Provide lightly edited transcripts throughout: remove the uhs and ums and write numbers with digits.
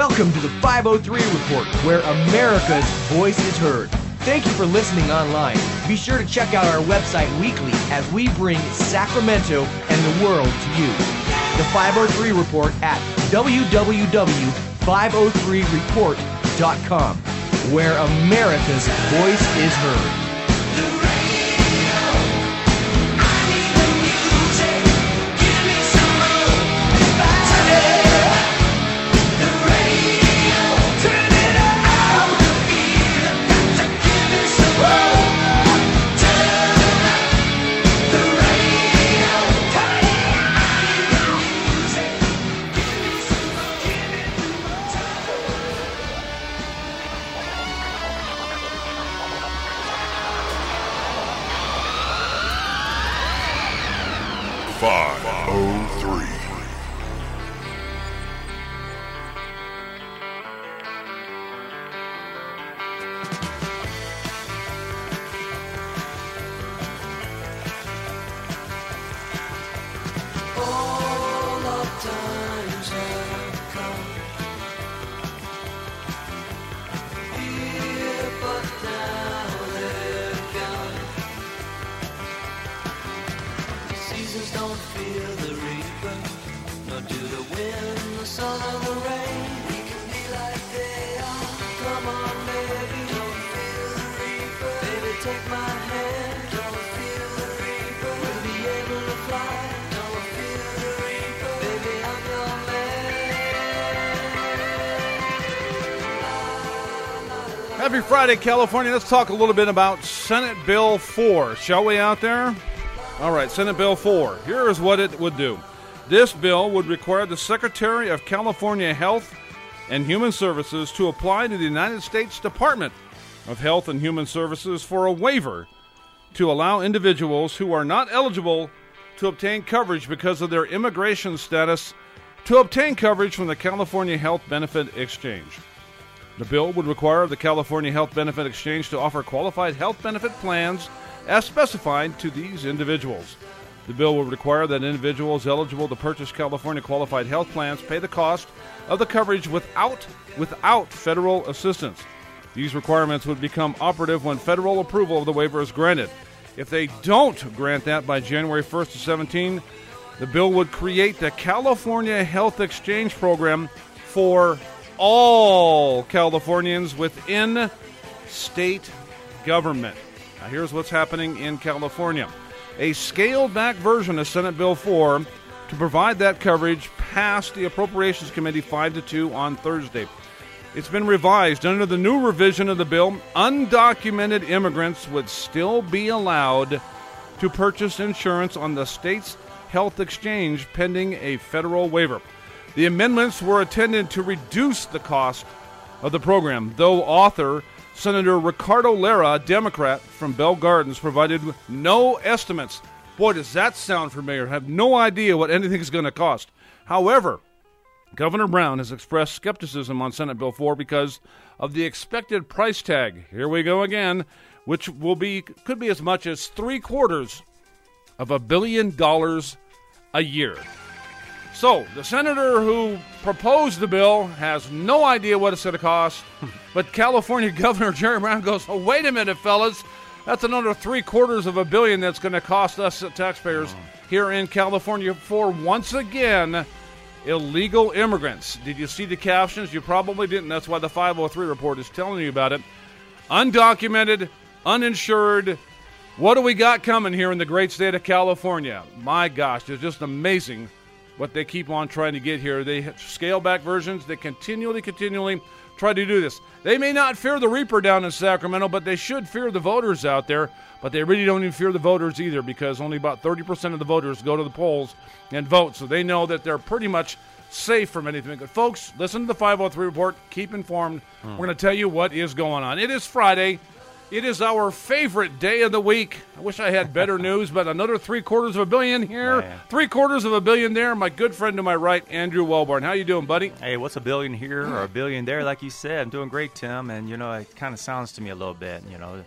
Welcome to the 503 Report, where America's voice is heard. Thank you for listening online. Be sure to check out our website weekly as we bring Sacramento and the world to you. The 503 Report at www.503report.com, where America's voice is heard. Happy Friday, California. Let's talk a little bit about Senate Bill 4. Shall we out there? All right, Senate Bill 4. Here is what it would do. This bill would require the Secretary of California Health and Human Services to apply to the United States Department of Health and Human Services for a waiver to allow individuals who are not eligible to obtain coverage because of their immigration status to obtain coverage from the California Health Benefit Exchange. The bill would require the California Health Benefit Exchange to offer qualified health benefit plans as specified to these individuals. The bill would require that individuals eligible to purchase California qualified health plans pay the cost of the coverage without federal assistance. These requirements would become operative when federal approval of the waiver is granted. If they don't grant that by January 1st of 17, the bill would create the California Health Exchange Program for all Californians within state government. Now here's what's happening in California. A scaled-back version of Senate Bill 4 to provide that coverage passed the Appropriations Committee 5-2 on Thursday. It's been revised. Under the new revision of the bill, undocumented immigrants would still be allowed to purchase insurance on the state's health exchange pending a federal waiver. The amendments were intended to reduce the cost of the program, though author Senator Ricardo Lara, a Democrat from Bell Gardens, provided no estimates. Boy, does that sound familiar. I have no idea what anything is going to cost. However, Governor Brown has expressed skepticism on Senate Bill 4 because of the expected price tag. Here we go again, which could be as much as $750 million a year. So, the senator who proposed the bill has no idea what it's going to cost, but California Governor Jerry Brown goes, oh, wait a minute, fellas, that's another $750 million that's going to cost us taxpayers here in California for, once again, illegal immigrants. Did you see the captions? You probably didn't. That's why the 503 Report is telling you about it. Undocumented, uninsured. What do we got coming here in the great state of California? My gosh, it's just amazing what they keep on trying to get here. They scale back versions. They continually try to do this. They may not fear the Reaper down in Sacramento, but they should fear the voters out there. But they really don't even fear the voters either, because only about 30% of the voters go to the polls and vote. So they know that they're pretty much safe from anything. But folks, listen to the 503 Report. Keep informed. We're going to tell you what is going on. It is Friday. It is our favorite day of the week. I wish I had better news, but another $750 million here, Man. $750 million there. My good friend to my right, Andrew Wellborn. How you doing, buddy? Hey, what's $1 billion here or $1 billion there? Like you said, I'm doing great, Tim. And, you know, it kind of sounds to me a little bit, you know,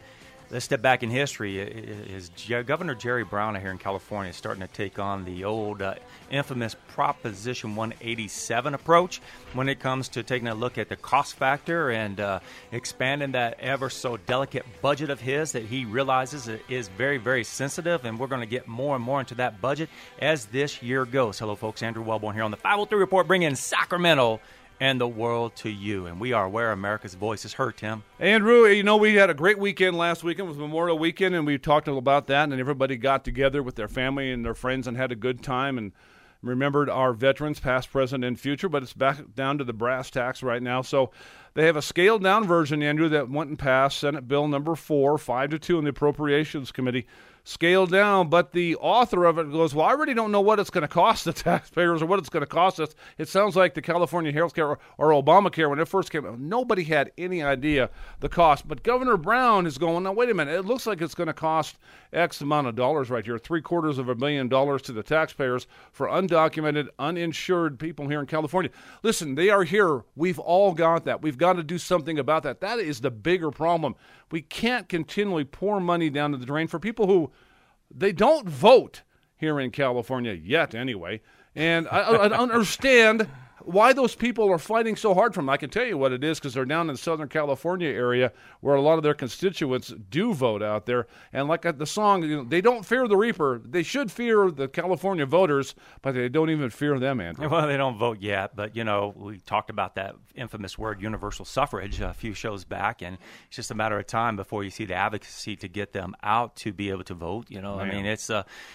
let's step back in history. Governor Jerry Brown here in California is starting to take on the old infamous Proposition 187 approach when it comes to taking a look at the cost factor and expanding that ever so delicate budget of his that he realizes is very, very sensitive, and we're going to get more and more into that budget as this year goes. Hello, folks. Andrew Wellborn here on the 503 Report, bringing Sacramento and the world to you. And we are where America's voice is heard, Tim. Andrew, we had a great weekend last weekend. It was Memorial Weekend, and we talked about that, and everybody got together with their family and their friends and had a good time and remembered our veterans, past, present, and future, but it's back down to the brass tacks right now. So they have a scaled-down version, Andrew, that went and passed, Senate Bill number 4, 5-2 in the Appropriations Committee. Scaled down, but the author of it goes, well, I really don't know what it's going to cost the taxpayers or what it's going to cost us. It sounds like the California Health Care or Obamacare, when it first came out, nobody had any idea the cost. But Governor Brown is going, now, wait a minute, it looks like it's going to cost X amount of dollars right here, $750 million to the taxpayers for undocumented, uninsured people here in California. Listen, they are here. We've all got that. We've got to do something about that. That is the bigger problem. We can't continually pour money down to the drain for people who they don't vote here in California yet anyway. And I don't understand why those people are fighting so hard for them. I can tell you what it is, because they're down in the Southern California area where a lot of their constituents do vote out there. And like the song, they don't fear the reaper. They should fear the California voters, but they don't even fear them, Andrew. Well, they don't vote yet, but, we talked about that infamous word, universal suffrage, a few shows back, and it's just a matter of time before you see the advocacy to get them out to be able to vote. I mean, it's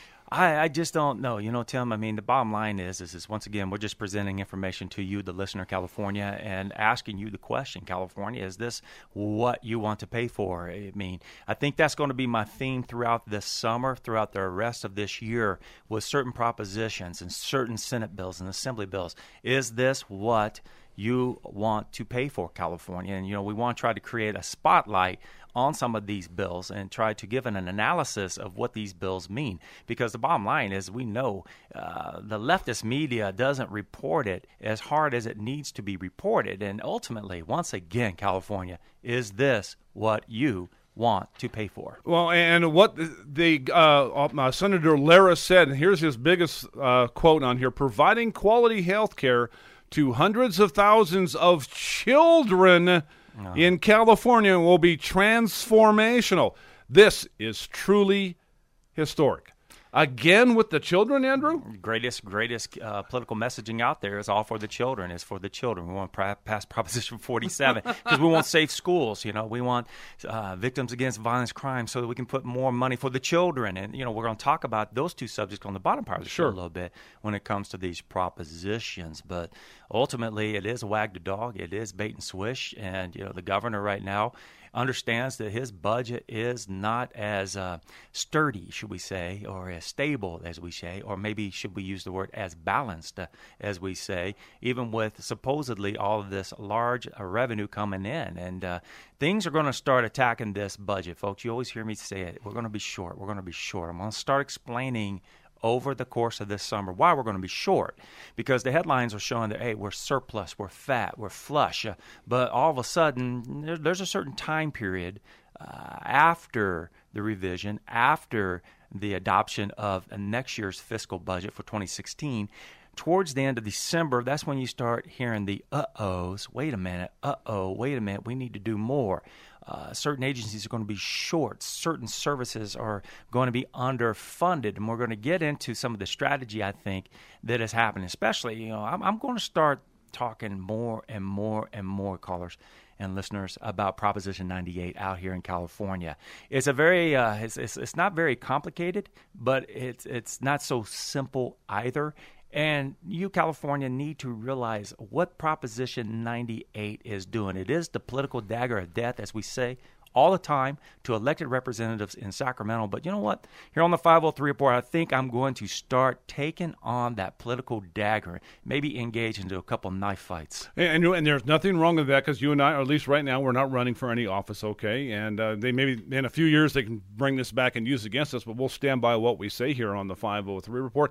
I just don't know. Tim, I mean, the bottom line is once again, we're just presenting information to you, the listener, California, and asking you the question, California, is this what you want to pay for? I mean, I think that's going to be my theme throughout this summer, throughout the rest of this year, with certain propositions and certain Senate bills and Assembly bills. Is this what you want to pay for, California? And, we want to try to create a spotlight on some of these bills and try to give an analysis of what these bills mean. Because the bottom line is, we know the leftist media doesn't report it as hard as it needs to be reported. And ultimately, once again, California, is this what you want to pay for? Well, and what the Senator Lara said, and here's his biggest quote on here: providing quality health care to hundreds of thousands of children in California will be transformational. This is truly historic. Again with the children, Andrew? Greatest political messaging out there is all for the children. It's for the children. We want to pass Proposition 47 because we want safe schools. We want victims against violence crime so that we can put more money for the children. And, we're going to talk about those two subjects on the bottom part of the show a little bit when it comes to these propositions. But ultimately, it is a wag the dog. It is bait and swish. And, the governor right now understands that his budget is not as sturdy, should we say, or as stable, as we say, or maybe should we use the word as balanced, as we say, even with supposedly all of this large revenue coming in. And things are going to start attacking this budget, folks. You always hear me say it. We're going to be short. We're going to be short. I'm going to start explaining over the course of this summer why we're going to be short, because the headlines are showing that, hey, we're surplus, we're fat, we're flush, but all of a sudden there's a certain time period after the revision, after the adoption of next year's fiscal budget for 2016, towards the end of December, that's when you start hearing the uh-ohs. Wait a minute, we need to do more. Certain agencies are going to be short. Certain services are going to be underfunded. And we're going to get into some of the strategy, I think, that is happening. Especially, I'm going to start talking more and more, callers and listeners, about Proposition 98 out here in California. It's a very, it's not very complicated, but it's not so simple either. And you, California, need to realize what Proposition 98 is doing. It is the political dagger of death, as we say all the time, to elected representatives in Sacramento. But you know what? Here on the 503 Report, I think I'm going to start taking on that political dagger, maybe engage into a couple knife fights. And there's nothing wrong with that, because you and I, or at least right now, we're not running for any office, okay? And they maybe in a few years they can bring this back and use it against us, but we'll stand by what we say here on the 503 Report.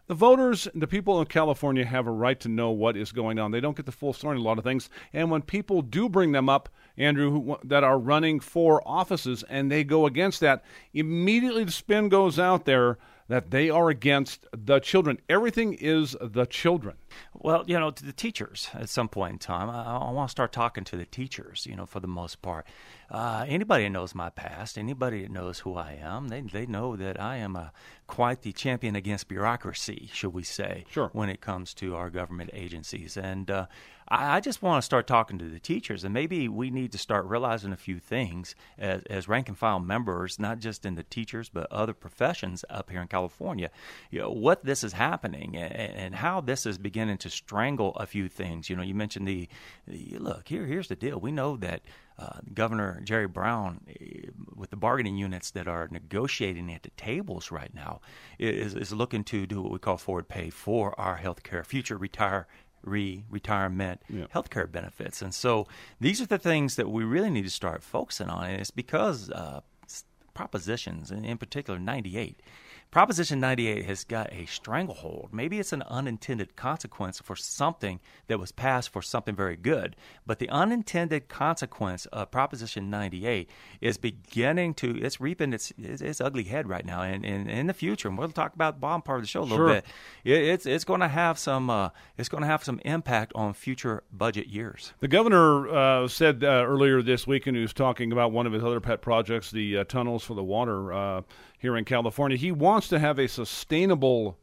The voters, the people in California have a right to know what is going on. They don't get the full story on a lot of things. And when people do bring them up, Andrew, that are running for offices and they go against that, immediately the spin goes out there that they are against the children. Everything is the children. Well, to the teachers at some point in time, I want to start talking to the teachers, for the most part. Anybody that knows my past, anybody that knows who I am, they know that I am quite the champion against bureaucracy, should we say, sure, when it comes to our government agencies. And I just want to start talking to the teachers, and maybe we need to start realizing a few things as rank-and-file members, not just in the teachers, but other professions up here in California, what this is happening and how this is beginning to strangle a few things. You mentioned look, here's the deal. We know that Governor Jerry Brown, with the bargaining units that are negotiating at the tables right now, is looking to do what we call forward pay for our health care, future retirement health care benefits. And so these are the things that we really need to start focusing on, and it's because propositions, and in particular 98. Proposition 98 has got a stranglehold. Maybe it's an unintended consequence for something that was passed for something very good, but the unintended consequence of Proposition 98 is it's reaping its ugly head right now. And in the future, and we'll talk about the bottom part of the show a little bit, it's going to have some impact on future budget years. The governor said earlier this week, and he was talking about one of his other pet projects, the tunnels for the water here in California. He wants to have a sustainable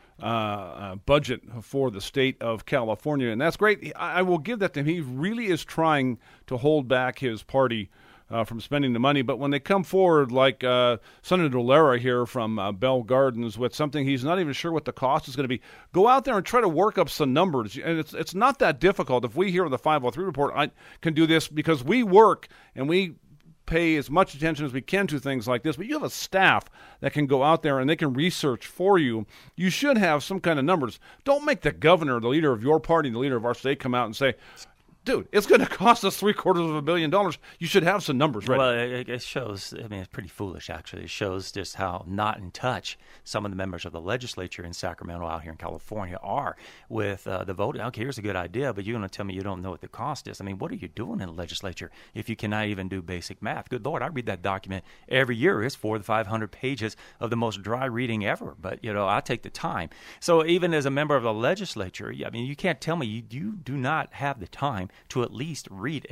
budget for the state of California, and that's great. I will give that to him. He really is trying to hold back his party from spending the money, but when they come forward, like Senator Lara here from Bell Gardens, with something he's not even sure what the cost is going to be, go out there and try to work up some numbers. And it's not that difficult. If we here on the 503 Report, I can do this because we work and we pay as much attention as we can to things like this, but you have a staff that can go out there and they can research for you. You should have some kind of numbers. Don't make the governor, the leader of your party, the leader of our state, come out and say, dude, it's going to cost us $750 million. You should have some numbers ready. Well, it shows, it's pretty foolish, actually. It shows just how not in touch some of the members of the legislature in Sacramento out here in California are with the vote. Okay, here's a good idea, but you're going to tell me you don't know what the cost is. What are you doing in the legislature if you cannot even do basic math? Good Lord, I read that document every year. It's 400 to 500 pages of the most dry reading ever, but, I take the time. So even as a member of the legislature, you can't tell me you do not have the time to at least read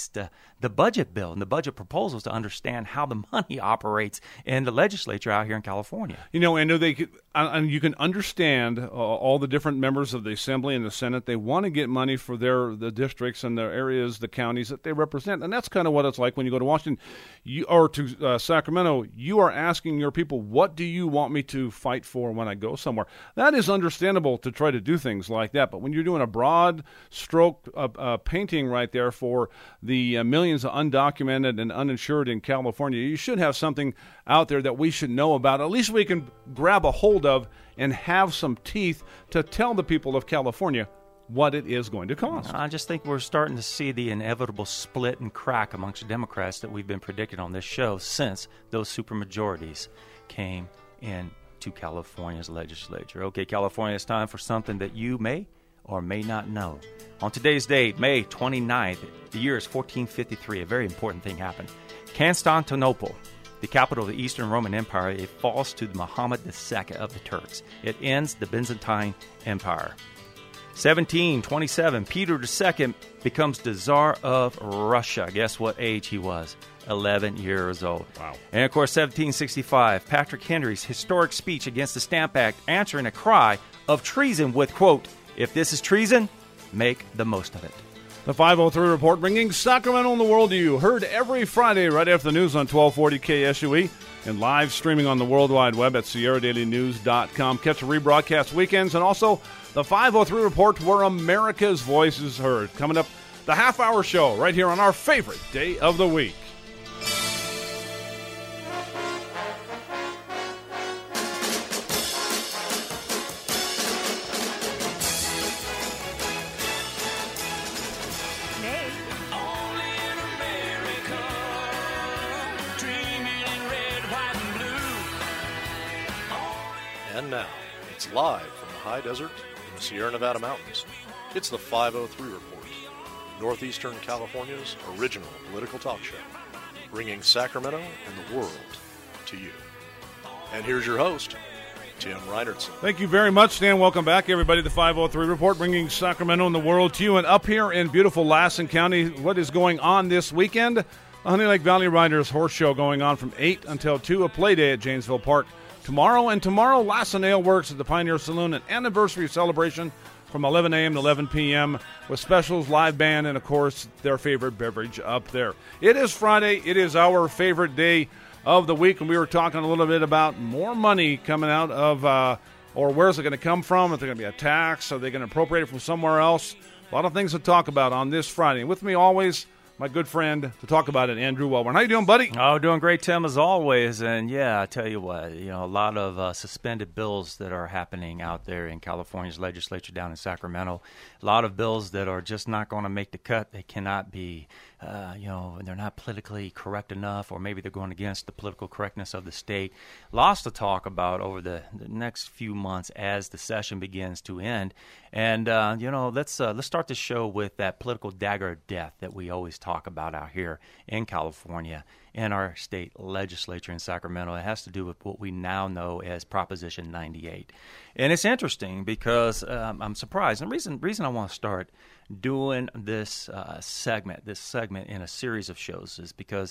the budget bill and the budget proposals to understand how the money operates in the legislature out here in California. I know and you can understand all the different members of the Assembly and the Senate. They want to get money for the districts and their areas, the counties that they represent, and that's kind of what it's like when you go to Washington or to Sacramento. You are asking your people, what do you want me to fight for when I go somewhere? That is understandable to try to do things like that, but when you're doing a broad stroke painting right there for the millions of undocumented and uninsured in California, you should have something out there that we should know about. At least we can grab a hold of and have some teeth to tell the people of California what it is going to cost. I just think we're starting to see the inevitable split and crack amongst the Democrats that we've been predicting on this show since those supermajorities came into California's legislature. Okay, California, it's time for something that you may or may not know. On today's date, May 29th, the year is 1453, a very important thing happened. Constantinople, the capital of the Eastern Roman Empire, it falls to Muhammad II of the Turks. It ends the Byzantine Empire. 1727, Peter II becomes the Tsar of Russia. Guess what age he was? 11 years old. Wow. And of course, 1765, Patrick Henry's historic speech against the Stamp Act, answering a cry of treason with, quote, "If this is treason, make the most of it." The 503 Report, bringing Sacramento and the world to you. Heard every Friday right after the news on 1240 KSUE and live streaming on the World Wide Web at SierraDailyNews.com. Catch the rebroadcast weekends and also the 503 Report, where America's voice is heard. Coming up, the half-hour show right here on our favorite day of the week. And now, It's live from the high desert in the Sierra Nevada mountains. It's the 503 Report, Northeastern California's original political talk show, bringing Sacramento and the world to you. And here's your host, Tim Reinertsen. Thank you very much, Stan. Welcome back, everybody, to the 503 Report, bringing Sacramento and the world to you. And up here in beautiful Lassen County, what is going on this weekend? The Honey Lake Valley Riders Horse Show going on from 8 until 2, a play day at Janesville Park tomorrow. And tomorrow, Lassen Ale Works at the Pioneer Saloon, an anniversary celebration from 11 a.m. to 11 p.m. with specials, live band, and, of course, their favorite beverage up there. It is Friday. It is our favorite day of the week, and we were talking a little bit about more money coming out of, or where's it going to come from? Is there going to be a tax? Are they going to appropriate it from somewhere else? A lot of things to talk about on this Friday. And with me always, my good friend to talk about it, Andrew Wellborn. How you doing, buddy? Oh, doing great, Tim, as always. And, yeah, I tell you what, a lot of suspended bills that are happening out there in California's legislature down in Sacramento. A lot of bills that are just not going to make the cut. They cannot be, they're not politically correct enough, or maybe they're going against the political correctness of the state. Lots to talk about over the next few months as the session begins to end. And, let's start the show with that political dagger of death that we always talk about out here in California in our state legislature in Sacramento. It has to do with what we now know as Proposition 98. And it's interesting because I'm surprised. And the reason I want to start doing this segment in a series of shows is because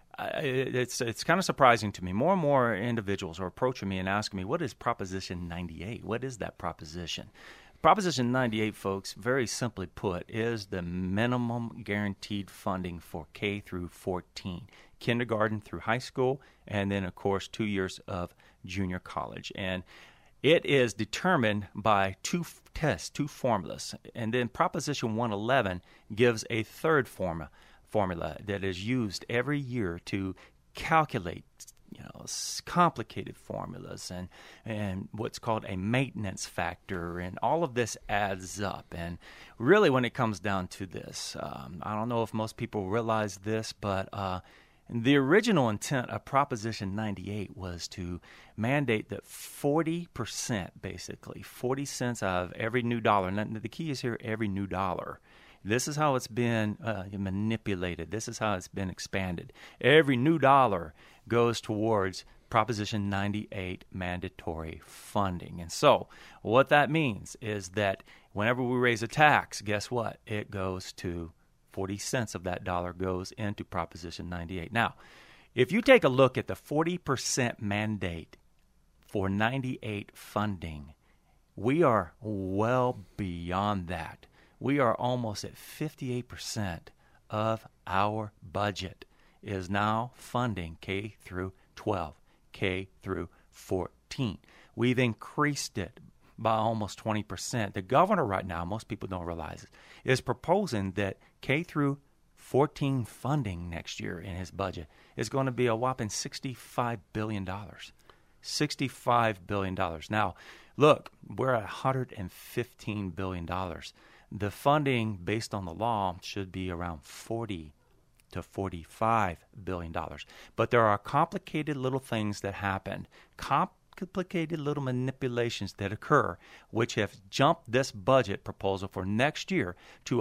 it's kind of surprising to me. More and more individuals are approaching me and asking me, what is Proposition 98? What is that proposition? Proposition 98, folks, very simply put, is the minimum guaranteed funding for K through 14, kindergarten through high school, and then, of course, 2 years of junior college. And it is determined by two tests, two formulas. And then Proposition 111 gives a third formula that is used every year to calculate complicated formulas and what's called a maintenance factor, and all of this adds up. And really, when it comes down to this, I don't know if most people realize this, but the original intent of Proposition 98 was to mandate that 40%, basically, 40 cents out of every new dollar, and the key is here, every new dollar. This is how it's been manipulated. This is how it's been expanded. Every new dollar goes towards Proposition 98 mandatory funding. And so what that means is that whenever we raise a tax, guess what? It goes to 40 cents of that dollar goes into Proposition 98. Now, if you take a look at the 40% mandate for 98 funding, we are well beyond that. We are almost at 58% of our budget is now funding K through 12, K through 14. We've increased it by almost 20%. The governor right now, most people don't realize it, is proposing that K through 14 funding next year in his budget is going to be a whopping $65 billion. $65 billion. Now, look, we're at $115 billion. The funding, based on the law, should be around $40 to $45 billion. But there are complicated little things that happen, complicated little manipulations that occur, which have jumped this budget proposal for next year to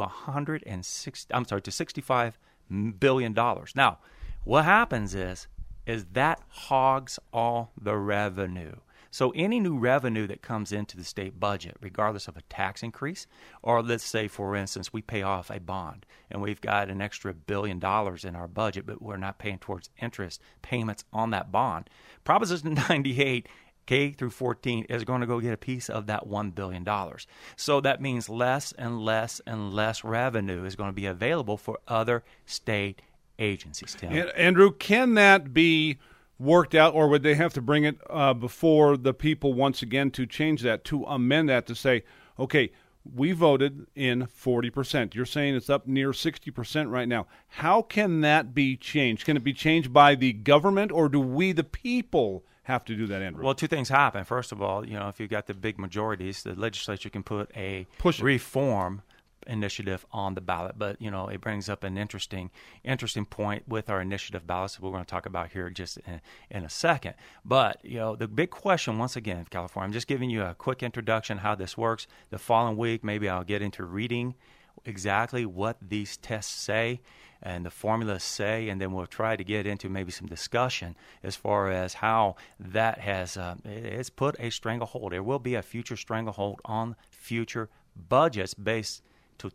$65 billion. Now, what happens is that hogs all the revenue. So any new revenue that comes into the state budget, regardless of a tax increase, or let's say, for instance, we pay off a bond and we've got an extra $1 billion in our budget, but we're not paying towards interest payments on that bond. Proposition 98, K through 14, is going to go get a piece of that $1 billion. So that means less and less and less revenue is going to be available for other state agencies, Tim. Andrew, can that be worked out, or would they have to bring it before the people once again to change that, to amend that, to say, okay, we voted in 40%. You're saying it's up near 60% right now. How can that be changed? Can it be changed by the government, or do we, the people, have to do that, Andrew? Well, two things happen. First of all, if you've got the big majorities, the legislature can put a reform initiative on the ballot. But, it brings up an interesting point with our initiative ballots that we're going to talk about here just in a second. But, the big question, once again, California, I'm just giving you a quick introduction how this works. The following week, maybe I'll get into reading exactly what these tests say and the formulas say, and then we'll try to get into maybe some discussion as far as how that has it's put a stranglehold. There will be a future stranglehold on future budgets based to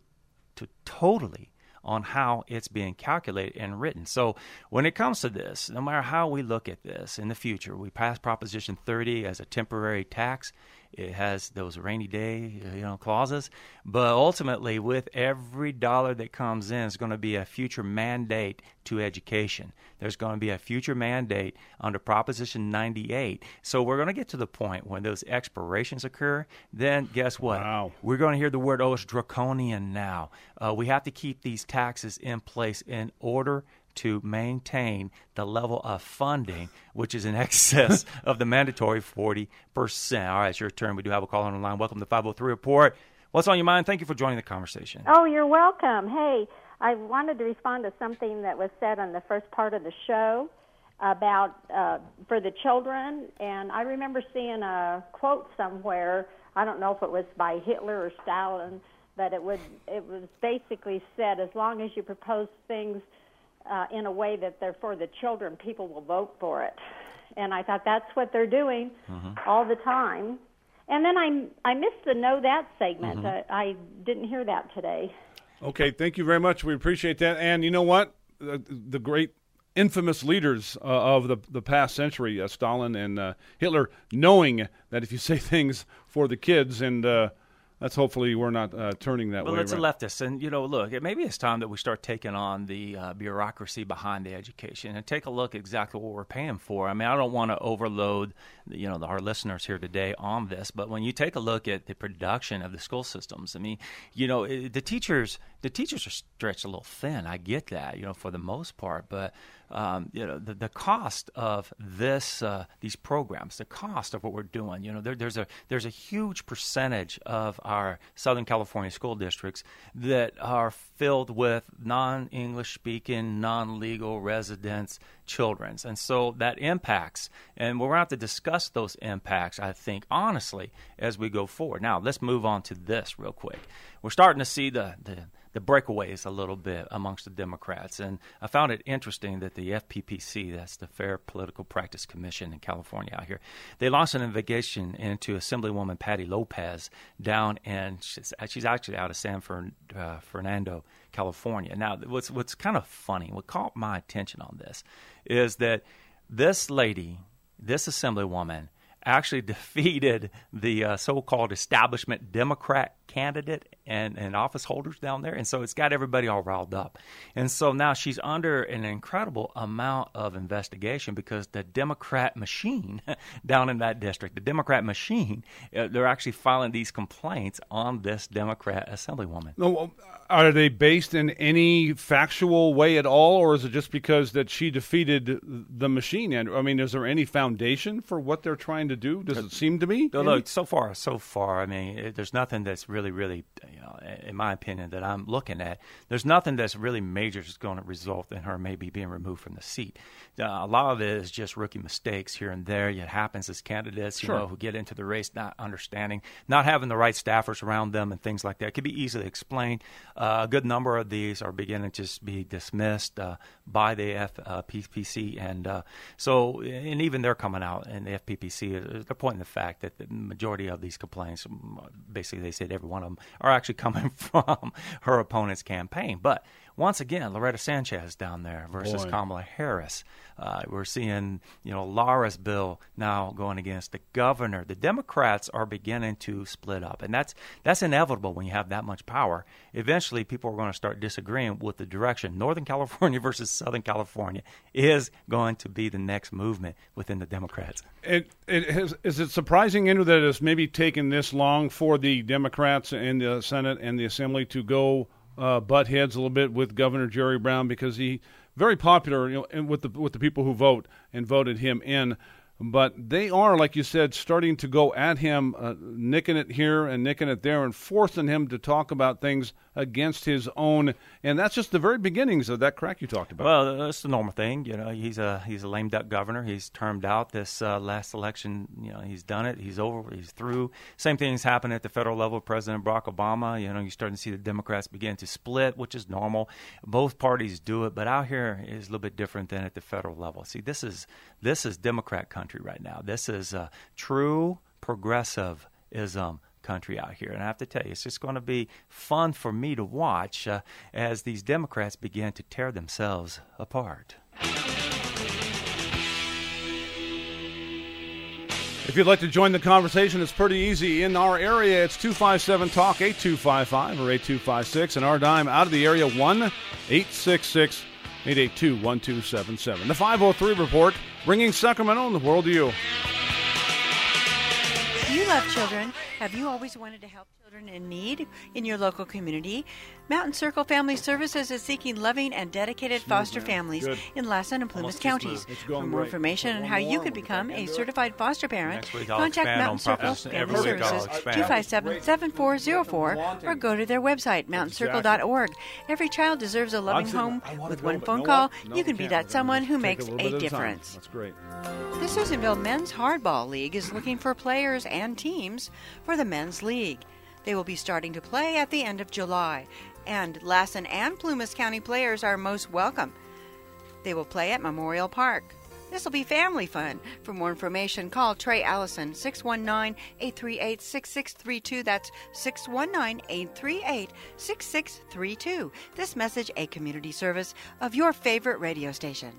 totally on how it's being calculated and written. So when it comes to this, no matter how we look at this in the future, we pass Proposition 30 as a temporary tax. It has those rainy day, clauses. But ultimately, with every dollar that comes in, is going to be a future mandate to education. There's going to be a future mandate under Proposition 98. So we're going to get to the point when those expirations occur. Then guess what? Wow. We're going to hear the word, it's draconian now. We have to keep these taxes in place in order to maintain the level of funding, which is in excess of the mandatory 40%. All right, it's your turn. We do have a call on the line. Welcome to 503 Report. What's on your mind? Thank you for joining the conversation. Oh, you're welcome. Hey, I wanted to respond to something that was said on the first part of the show about for the children, and I remember seeing a quote somewhere. I don't know if it was by Hitler or Stalin, but it was basically said, as long as you propose things in a way that they're for the children, people will vote for it. And I thought that's what they're doing all the time. And then I missed the Know That segment. I didn't hear that today. Okay, thank you very much. We appreciate that. And you know what? The great infamous leaders of the past century, Stalin and Hitler, knowing that if you say things for the kids and that's hopefully we're not turning that way. Well, it's right? a leftist. And, look, maybe it's time that we start taking on the bureaucracy behind the education and take a look at exactly what we're paying for. I mean, I don't want to overload, our listeners here today on this, but when you take a look at the production of the school systems, I mean, the teachers are stretched a little thin. I get that, for the most part, but the cost of these programs, the cost of what we're doing, there's a huge percentage of our Southern California school districts that are filled with non-English speaking, non-legal residents, children. And so that impacts, and we're going to have to discuss those impacts, I think, honestly, as we go forward. Now, let's move on to this real quick. We're starting to see the breakaways a little bit amongst the Democrats. And I found it interesting that the FPPC, that's the Fair Political Practice Commission in California out here, they launched an investigation into Assemblywoman Patty Lopez down in, she's actually out of San Fernando, California. Now, what's kind of funny, what caught my attention on this, is that this lady, this Assemblywoman, actually defeated the so-called establishment Democrat candidate and office holders down there. And so it's got everybody all riled up. And so now she's under an incredible amount of investigation because the Democrat machine down in that district, the Democrat machine, they're actually filing these complaints on this Democrat Assemblywoman. No, are they based in any factual way at all, or is it just because that she defeated the machine? And I mean, is there any foundation for what they're trying to do? Does it seem to be? No, look, so far. I mean, there's nothing that's really, in my opinion, that I'm looking at. There's nothing that's really major that's going to result in her maybe being removed from the seat. A lot of it is just rookie mistakes here and there. It happens as candidates, who get into the race not understanding, not having the right staffers around them and things like that. It could be easily explained. A good number of these are beginning to just be dismissed by the FPPC. And even they're coming out, and the FPPC, they're pointing the fact that the majority of these complaints, basically they said every one of them, are actually coming from her opponent's campaign. But once again, Loretta Sanchez down there versus Kamala Harris. We're seeing, Laura's bill now going against the governor. The Democrats are beginning to split up, and that's inevitable when you have that much power. Eventually, people are going to start disagreeing with the direction. Northern California versus Southern California is going to be the next movement within the Democrats. Is it surprising, Andrew, that it's maybe taken this long for the Democrats in the Senate and the Assembly to go butt heads a little bit with Governor Jerry Brown, because he very popular, with the people who vote and voted him in. But they are, like you said, starting to go at him, nicking it here and nicking it there and forcing him to talk about things against his own. And that's just the very beginnings of that crack you talked about. Well, that's the normal thing. You know, he's a lame duck governor. He's termed out this last election. You know, he's done it. He's over. He's through. Same thing has happened at the federal level. President Barack Obama, you know, you're starting to see the Democrats begin to split, which is normal. Both parties do it. But out here is a little bit different than at the federal level. See, this is Democrat country right now. This is true progressivism country out here. And I have to tell you, it's just going to be fun for me to watch as these Democrats begin to tear themselves apart. If you'd like to join the conversation, it's pretty easy. In our area, it's 257-TALK, 8255 or 8256. And our dime out of the area, 1-866-882-1277. The 503 Report, bringing Sacramento and the world to you. You love children. Have you always wanted to help children in need in your local community? Mountain Circle Family Services is seeking loving and dedicated foster families in Lassen and Plumas counties. For more information on how you could become a certified foster parent, contact Mountain Circle Family Services 257-7404 or go to their website, mountaincircle.org. Every child deserves a loving home. With one phone call, you can be that someone who makes a difference. That's great. The Susanville Men's Hardball League is looking for players and teams for the Men's League. They will be starting to play at the end of July, and Lassen and Plumas County players are most welcome. They will play at Memorial Park. This will be family fun. For more information, call Trey Allison, 619-838-6632. That's 619-838-6632. This message, a community service of your favorite radio station.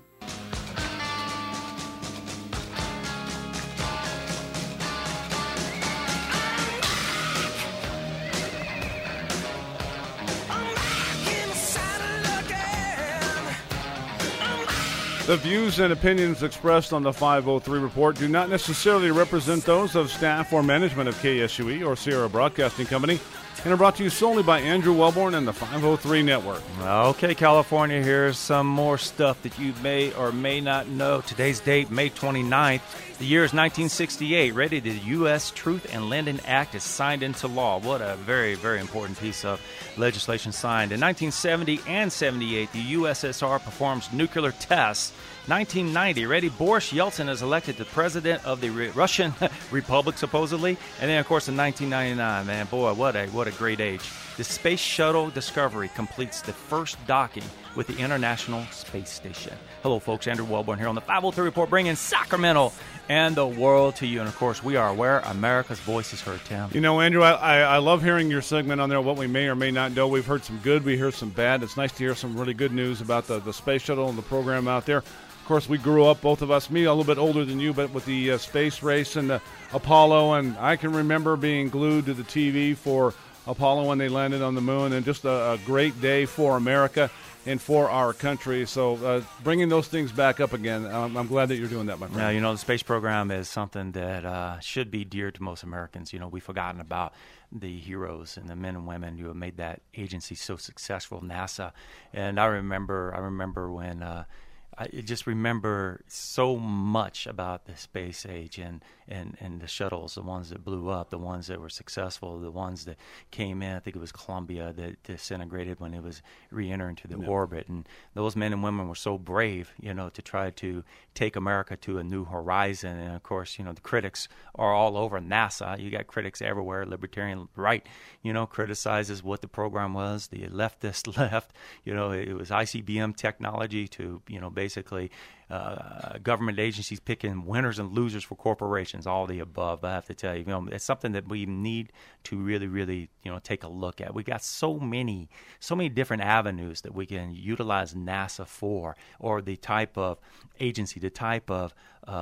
The views and opinions expressed on the 503 Report do not necessarily represent those of staff or management of KSUE or Sierra Broadcasting Company and are brought to you solely by Andrew Wellborn and the 503 Network. Okay, California, here's some more stuff that you may or may not know. Today's date, May 29th. The year is 1968. Ready, the U.S. Truth in Lending Act is signed into law. What a very, very important piece of legislation signed. In 1970 and 78, the USSR performs nuclear tests. 1990, ready, Boris Yeltsin is elected the president of the Russian Republic, supposedly. And then, of course, in 1999, man, boy, what a great age. The Space Shuttle Discovery completes the first docking with the International Space Station. Hello, folks. Andrew Wellborn here on the 503 Report, bringing Sacramento and the world to you. And, of course, we are where America's voice is heard, Tim. You know, Andrew, I love hearing your segment on there, what we may or may not know. We've heard some good. We hear some bad. It's nice to hear some really good news about the Space Shuttle and the program out there. Of course, we grew up, both of us, me a little bit older than you, but with the space race and the Apollo. And I can remember being glued to the TV for Apollo when they landed on the moon, and just a great day for America and for our country. So bringing those things back up again, I'm glad that you're doing that, my friend. Yeah, you know, the space program is something that should be dear to most Americans. You know, we've forgotten about the heroes and the men and women who have made that agency so successful, NASA. And I remember when I just remember so much about the space age and the shuttles, the ones that blew up, the ones that were successful, the ones that came in. I think it was Columbia that disintegrated when it was re-entering into the orbit. And those men and women were so brave, you know, to try to take America to a new horizon. And, of course, you know, the critics are all over NASA. You got critics everywhere. Libertarian right, you know, criticizes what the program was. The leftist left, you know, it was ICBM technology to, you know, basically government agencies picking winners and losers for corporations, all the above. I have to tell you, you know, it's something that we need to really, really, you know, take a look at. We got so many different avenues that we can utilize NASA for, or the type of agency, the type of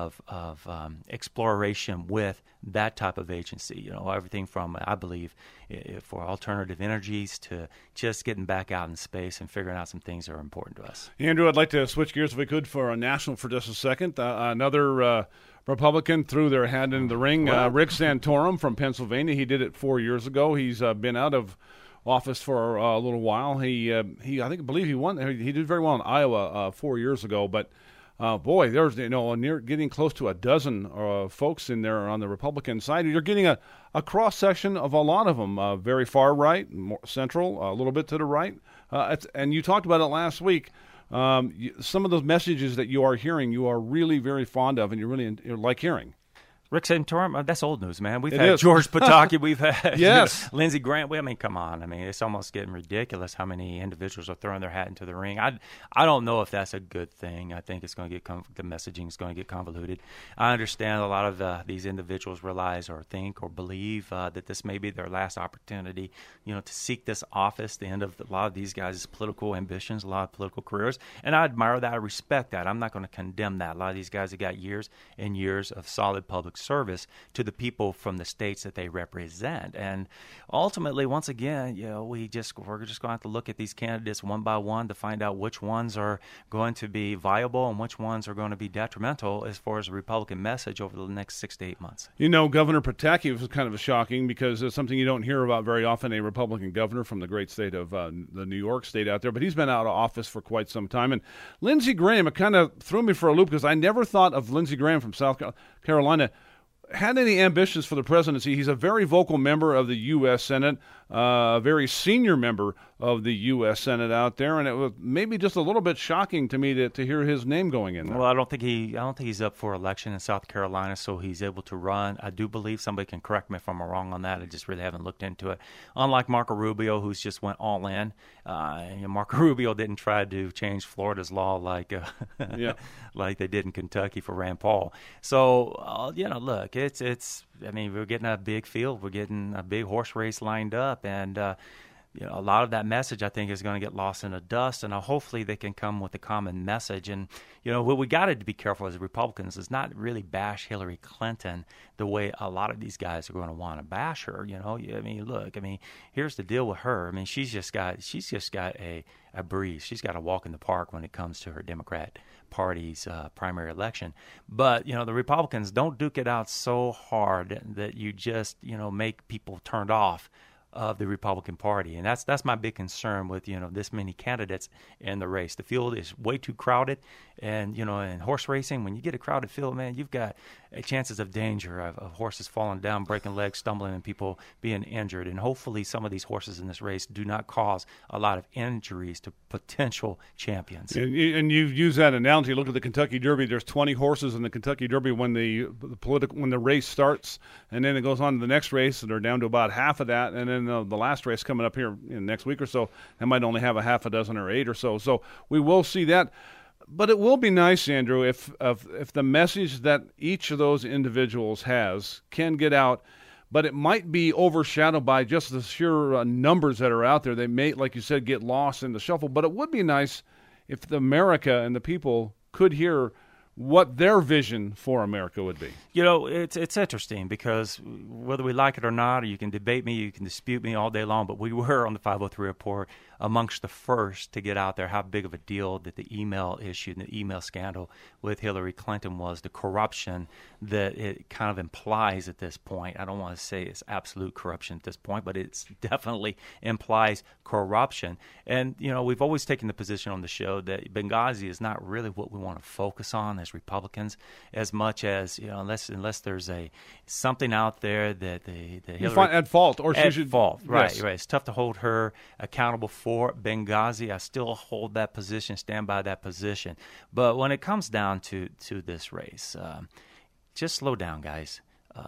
exploration with that type of agency. You know, everything from, I believe, for alternative energies to just getting back out in space and figuring out some things that are important to us. Andrew, I'd like to switch gears if we could for a national for just a second. Another Republican threw their hat in the ring. Rick Santorum from Pennsylvania. He did it 4 years ago. He's been out of office for a little while. I believe he won. He did very well in Iowa 4 years ago, but boy, there's near getting close to a dozen folks in there on the Republican side. You're getting a cross section of a lot of them, very far right, more central, a little bit to the right. And you talked about it last week. Some of those messages that you are hearing, you are really very fond of, and you like hearing. Rick Santorum, that's old news, man. We've had George Pataki, we've had Lindsey Graham. I mean, come on. I mean, it's almost getting ridiculous how many individuals are throwing their hat into the ring. I don't know if that's a good thing. I think it's going to get the messaging is going to get convoluted. I understand a lot of these individuals realize or think or believe that this may be their last opportunity, to seek this office, the end of a lot of these guys' political ambitions, a lot of political careers. And I admire that. I respect that. I'm not going to condemn that. A lot of these guys have got years and years of solid public service to the people from the states that they represent. And ultimately, once again, we're just going to have to look at these candidates one by one to find out which ones are going to be viable and which ones are going to be detrimental as far as the Republican message over the next 6 to 8 months. Governor Pataki was kind of shocking because it's something you don't hear about very often, a Republican governor from the great state of the New York state out there, but he's been out of office for quite some time. And Lindsey Graham, it kind of threw me for a loop because I never thought of Lindsey Graham from South Carolina had any ambitions for the presidency. He's a very vocal member of the U.S. Senate, a very senior member of the U.S. Senate out there, and it was maybe just a little bit shocking to me to hear his name going in there. Well, I don't think he's up for election in South Carolina, so he's able to run. I do believe somebody can correct me if I'm wrong on that. I just really haven't looked into it. Unlike Marco Rubio, who's just went all in, Marco Rubio didn't try to change Florida's law like they did in Kentucky for Rand Paul. So look. We're getting a big field. We're getting a big horse race lined up. And, a lot of that message, I think, is going to get lost in the dust. And hopefully they can come with a common message. And, what we got to be careful as Republicans is not really bash Hillary Clinton the way a lot of these guys are going to want to bash her. Here's the deal with her. She's just got a breeze. She's got a walk in the park when it comes to her Democrat Party's primary election. But, the Republicans don't duke it out so hard that you just, make people turned off of the Republican Party. And that's my big concern with, this many candidates in the race. The field is way too crowded. And, in horse racing, when you get a crowded field, man, you've got chances of danger of horses falling down, breaking legs, stumbling, and people being injured. And hopefully some of these horses in this race do not cause a lot of injuries to potential champions. And you've used that analogy. Look at the Kentucky Derby. There's 20 horses in the Kentucky Derby when the race starts, and then it goes on to the next race, and they're down to about half of that. And then the last race coming up here next week or so, they might only have a half a dozen or 8 or so. So we will see that. But it will be nice, Andrew, if the message that each of those individuals has can get out, but it might be overshadowed by just the sheer numbers that are out there. They may, like you said, get lost in the shuffle. But it would be nice if America and the people could hear what their vision for America would be. It's interesting because whether we like it or not, or you can debate me, you can dispute me all day long, but we were on the 503 Report amongst the first to get out there how big of a deal that the email issue and the email scandal with Hillary Clinton was, the corruption that it kind of implies at this point. I don't want to say it's absolute corruption at this point, but it definitely implies corruption. And, we've always taken the position on the show that Benghazi is not really what we want to focus on as Republicans, as much as, unless there's something out there that Hillary... You find at fault, or she should... At fault, right, yes. Right. It's tough to hold her accountable for Benghazi. I still hold that position, stand by that position. But when it comes down to this race, just slow down, guys.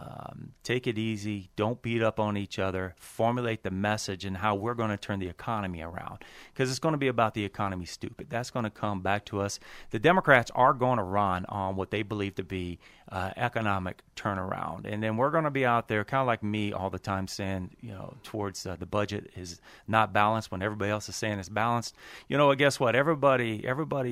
Take it easy. Don't beat up on each other. Formulate the message and how we're going to turn the economy around, because it's going to be about the economy, stupid. That's going to come back to us. The Democrats are going to run on what they believe to be economic turnaround, and then we're going to be out there kind of like me all the time saying, towards the budget is not balanced when everybody else is saying it's balanced. Guess what? Everybody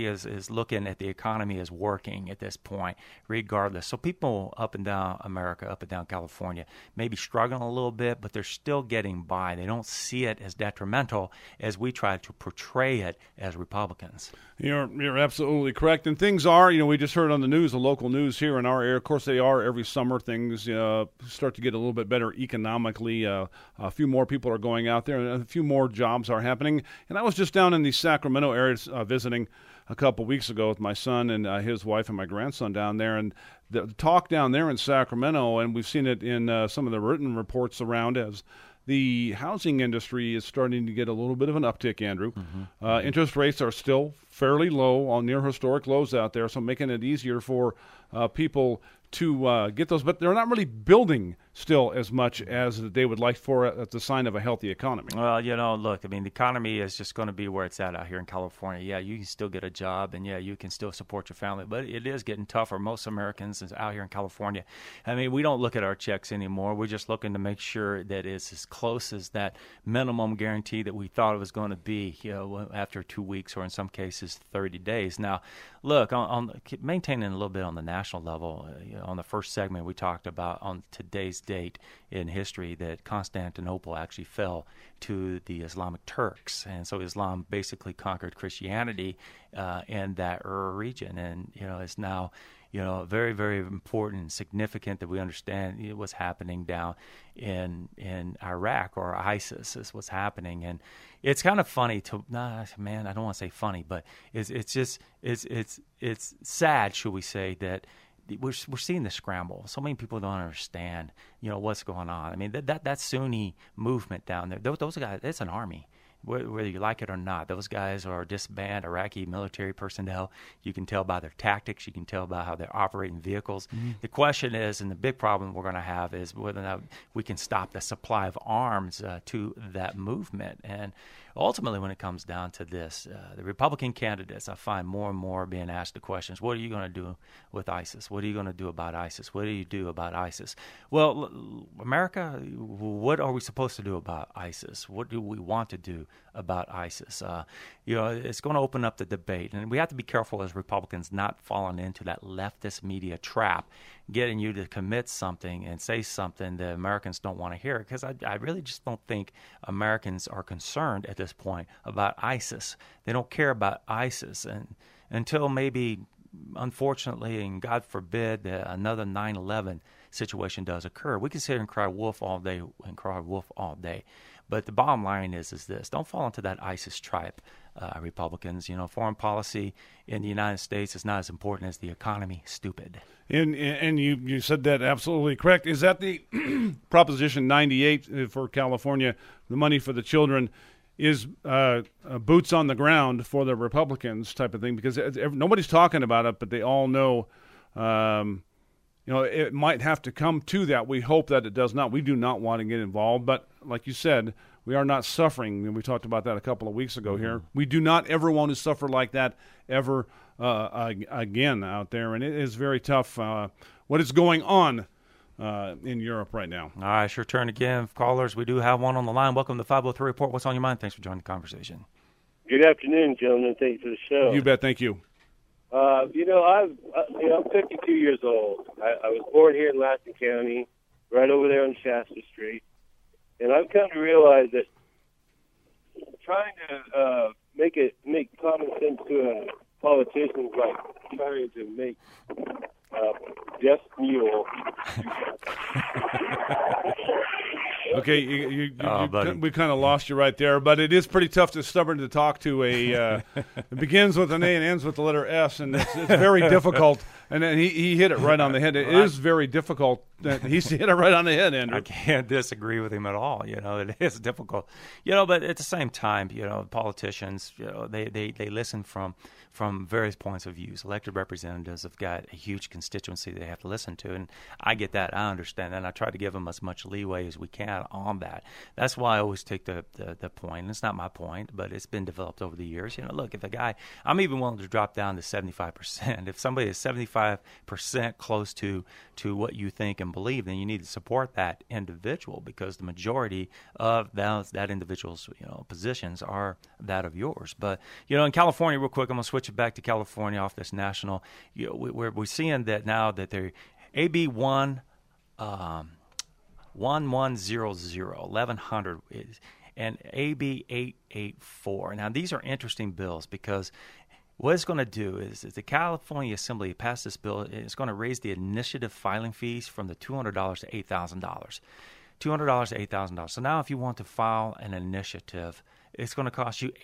is looking at the economy as working at this point, regardless. So people up and down America, up and down California, maybe struggling a little bit, but they're still getting by. They don't see it as detrimental as we try to portray it as Republicans. You're absolutely correct. And things are, we just heard on the news, the local news here in our area, of course they are every summer, things start to get a little bit better economically. A few more people are going out there, and a few more jobs are happening. And I was just down in the Sacramento area visiting a couple weeks ago with my son and his wife and my grandson down there, and the talk down there in Sacramento, and we've seen it in some of the written reports around as the housing industry is starting to get a little bit of an uptick, Andrew. Interest rates are still fairly low, on near historic lows out there, so making it easier for people to get those. But they're not really building still as much as they would like for it as a sign of a healthy economy. Well, look, I mean, the economy is just going to be where it's at out here in California. Yeah, you can still get a job, and, yeah, you can still support your family, but it is getting tougher. Most Americans out here in California, I mean, we don't look at our checks anymore. We're just looking to make sure that it's as close as that minimum guarantee that we thought it was going to be, after 2 weeks or in some cases 30 days. Now, look, on maintaining a little bit on the national level, on the first segment we talked about on today's date in history that Constantinople actually fell to the Islamic Turks, and so Islam basically conquered Christianity in that region, and it's now very, very important and significant that we understand what's happening down in Iraq, or ISIS is what's happening. And it's kind of funny I don't want to say funny, but it's sad, should we say, that we're seeing the scramble. So many people don't understand, what's going on. I mean, that Sunni movement down there, those guys, it's an army. Whether you like it or not, those guys are disbanded Iraqi military personnel. You can tell by their tactics. You can tell by how they're operating vehicles. Mm-hmm. The question is, and the big problem we're going to have, is whether or not we can stop the supply of arms to that movement. And ultimately, when it comes down to this, the Republican candidates, I find more and more being asked the questions, what are you going to do with ISIS? What are you going to do about ISIS? What do you do about ISIS? Well, America, what are we supposed to do about ISIS? What do we want to do about ISIS? It's going to open up the debate, and we have to be careful as Republicans not falling into that leftist media trap, getting you to commit something and say something that Americans don't want to hear, because I really just don't think Americans are concerned at this point about ISIS. They don't care about ISIS, and until maybe, unfortunately, and God forbid, another 9/11 situation does occur, we can sit here and cry wolf all day and cry wolf all day. But the bottom line is this: don't fall into that ISIS trap, Republicans. Foreign policy in the United States is not as important as the economy. Stupid. And you said that absolutely correct. Is that the Proposition 98 for California? The money for the children is boots on the ground for the Republicans type of thing, because nobody's talking about it, but they all know. It might have to come to that. We hope that it does not. We do not want to get involved. But like you said, we are not suffering. And we talked about that a couple of weeks ago here. We do not ever want to suffer like that ever again out there. And it is very tough what is going on in Europe right now. All right, sure turn again. Callers, we do have one on the line. Welcome to the 503 Report. What's on your mind? Thanks for joining the conversation. Good afternoon, gentlemen. Thanks for the show. You bet. Thank you. I'm 52 years old. I was born here in Laston County, right over there on Shasta Street, and I've come to realize that trying to make common sense to politicians, like trying to make Jeff Mule. Okay, we kind of lost you right there, but it is pretty tough to stubborn to talk to it begins with an A and ends with the letter S, and it's very difficult. And then he hit it right on the head. It is very difficult. He's hit it right on the head, Andrew. I can't disagree with him at all. It is difficult. But at the same time, politicians, they listen from various points of views. Elected representatives have got a huge constituency they have to listen to, and I get that. I understand that, and I try to give them as much leeway as we can on that. That's why I always take the point, and it's not my point, but it's been developed over the years. Look, if a guy, I'm even willing to drop down to 75%. If somebody is 75% close to what you think and believe, then you need to support that individual, because the majority of that individual's positions are that of yours. But in California, real quick, I'm gonna switch it back to California off this national. We're seeing that now that they're AB 1100 is, and AB 884. Now these are interesting bills, because what it's going to do is the California Assembly passed this bill. It's going to raise the initiative filing fees from the $200 to $8,000. $200 to $8,000. So now if you want to file an initiative, it's going to cost you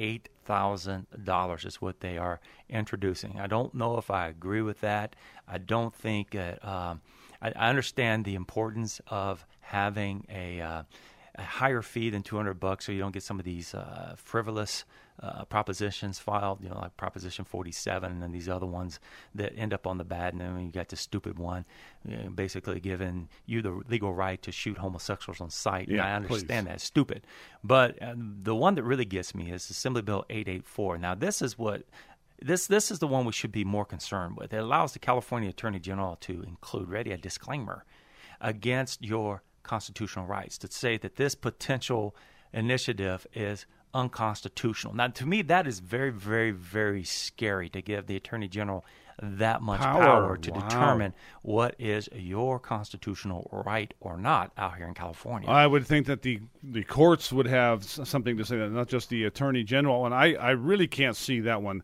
$8,000 is what they are introducing. I don't know if I agree with that. I don't think that I understand the importance of having a higher fee than $200 so you don't get some of these frivolous propositions filed, like Proposition 47 and these other ones that end up on the bad, and then you got the stupid one, basically giving you the legal right to shoot homosexuals on sight. Yeah, and I understand that's stupid. But the one that really gets me is Assembly Bill 884. Now, this is what this is the one we should be more concerned with. It allows the California Attorney General to include, ready, a disclaimer against your constitutional rights, to say that this potential initiative is unconstitutional. Now, to me, that is very, very, very scary, to give the Attorney General that much power to determine what is your constitutional right or not out here in California. I would think that the courts would have something to say, that not just the Attorney General, and I really can't see that one.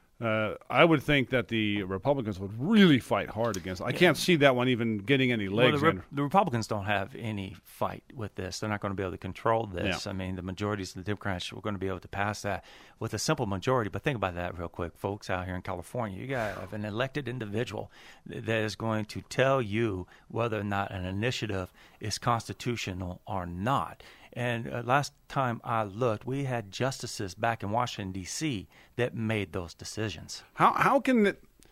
I would think that the Republicans would really fight hard against it. I can't see that one even getting any legs. Well, the Republicans don't have any fight with this. They're not going to be able to control this. Yeah. I mean, the majorities of the Democrats were going to be able to pass that with a simple majority. But think about that real quick, folks, out here in California. You got an elected individual that is going to tell you whether or not an initiative is constitutional or not. And last time I looked, we had justices back in Washington, D.C. that made those decisions. How can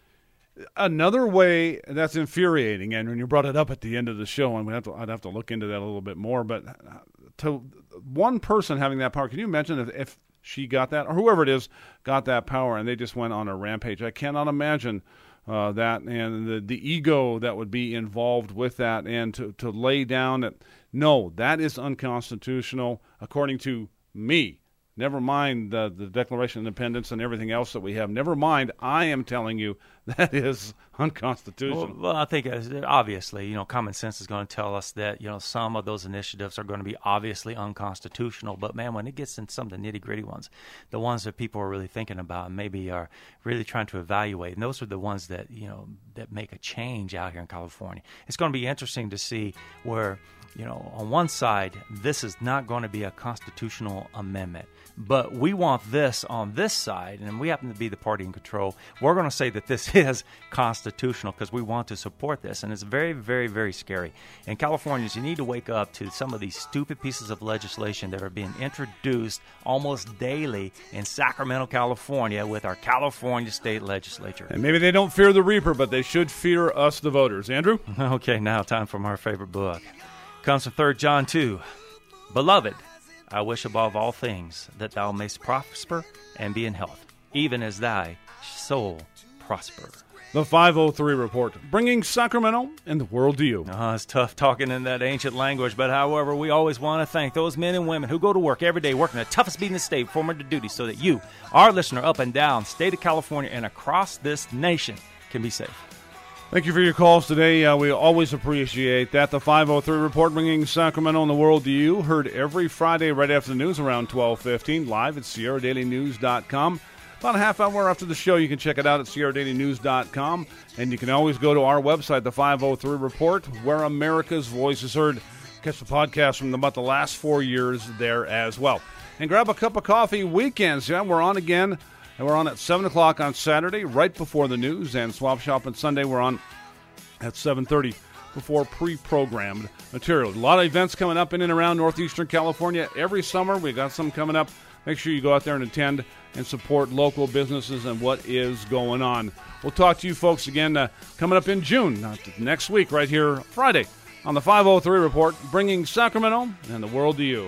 another way that's infuriating, and when you brought it up at the end of the show, and I'd have to look into that a little bit more, but to one person having that power, can you imagine if she got that, or whoever it is got that power, and they just went on a rampage? I cannot imagine that, and the ego that would be involved with that, and to lay down that, no, that is unconstitutional, according to me. Never mind the Declaration of Independence and everything else that we have. Never mind, I am telling you that is unconstitutional. Well, I think obviously, common sense is going to tell us that, some of those initiatives are going to be obviously unconstitutional. But, man, when it gets into some of the nitty-gritty ones, the ones that people are really thinking about and maybe are really trying to evaluate, and those are the ones that, that make a change out here in California. It's going to be interesting to see where, on one side, this is not going to be a constitutional amendment. But we want this on this side, and we happen to be the party in control. We're going to say that this is constitutional because we want to support this, and it's very, very, very scary. And Californians, you need to wake up to some of these stupid pieces of legislation that are being introduced almost daily in Sacramento, California, with our California state legislature. And maybe they don't fear the Reaper, but they should fear us, the voters. Andrew? Okay, now time for our favorite book. Comes from 3 John 2. Beloved, I wish above all things that thou mayst prosper and be in health, even as thy soul prosper. The 503 Report, bringing Sacramento and the world to you. It's tough talking in that ancient language, but however, we always want to thank those men and women who go to work every day working the toughest beat in the state, performing their duty so that you, our listener up and down, state of California and across this nation, can be safe. Thank you for your calls today. We always appreciate that. The 503 Report, bringing Sacramento and the world to you. Heard every Friday right after the news around 12:15, live at SierraDailyNews.com. About a half hour after the show, you can check it out at SierraDailyNews.com. And you can always go to our website, the 503 Report, where America's voice is heard. Catch the podcast from about the last 4 years there as well. And grab a cup of coffee weekends. Yeah, we're on again. And we're on at 7 o'clock on Saturday, right before the news. And Swap Shop on Sunday, we're on at 7:30 before pre-programmed material. A lot of events coming up in and around Northeastern California every summer. We've got some coming up. Make sure you go out there and attend and support local businesses and what is going on. We'll talk to you folks again coming up in June, next week, right here Friday on the 503 Report, bringing Sacramento and the world to you.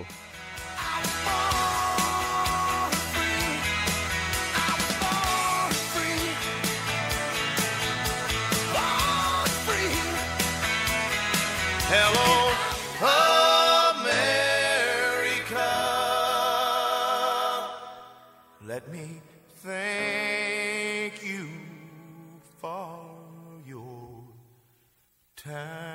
Hello, America. Let me thank you for your time.